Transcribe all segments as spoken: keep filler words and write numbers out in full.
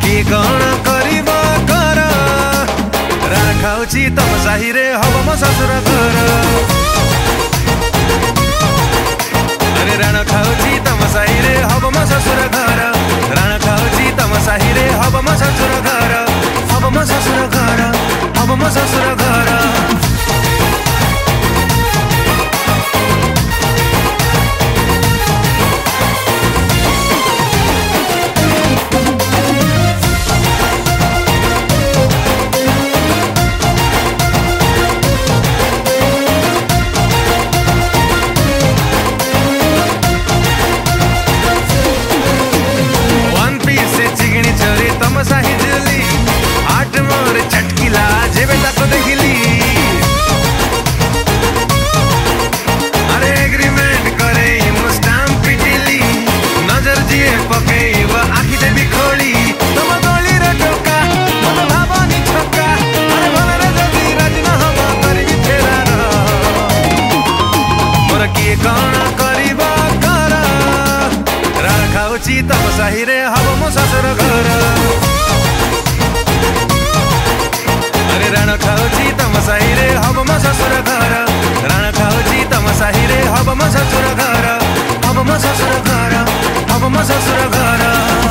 कि कौन करिब कर राण खाउची तम साहिरे हब म ससुर घर। अरे राण खाउची तम साहिरे हब म ससुर घर। राण खाउची तम साहिरे हब म ससुर घर। हब म ससुर घर। हब म ससुर घर। साही जुली आठ मोर चटकीला जेबे ताको देखिली। अरे एग्रीमेंट करे मु स्टाम्प पिटिली नजर जिए पके व आखी देबी खोली तम गली रे टोका मन भावनी छक्का। अरे भले रे जदी राजी न हबा करबी फेरार मोर किए कौन करिब कर राण खाउची तम साहिरे हब म ससुर घर। राण खाउची तम साहिरे हब म ससुर घर। राण खाउची तम साहिरे हब म ससुर घर। हब म ससुर घर। हब म ससुर घर।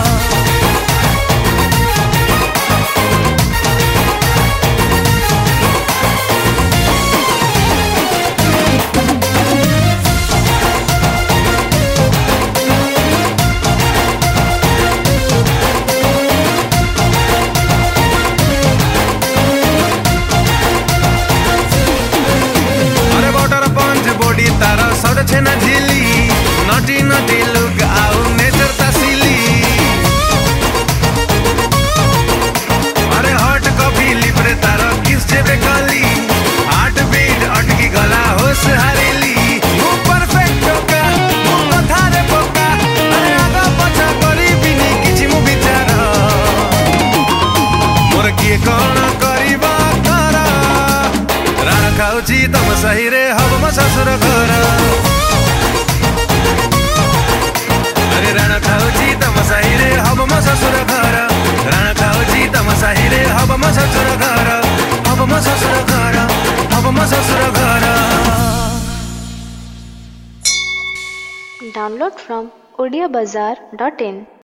तारा सर छेना झिली नटी नटी लुक आउ नेचर तसिली। अरे हॉट कॉफी लिपरे तारा किस जेबे गली हार्ट बीट अटकी गला होश हारेली। मु परफेक्ट टोका मु कथा रे पोका। अरे आगा पछा करी बिनी किछि मु विचार मोर किए कौन करिब कर राण खाउची तम साहिरे हब म ससुर घर। अरे राण खाउची तम साहिरे हब म ससुर घर। राण खाउची तम साहिरे हब म ससुर घर। हब म ससुर घर। हब म ससुर घर। Download from odia bazaar dot in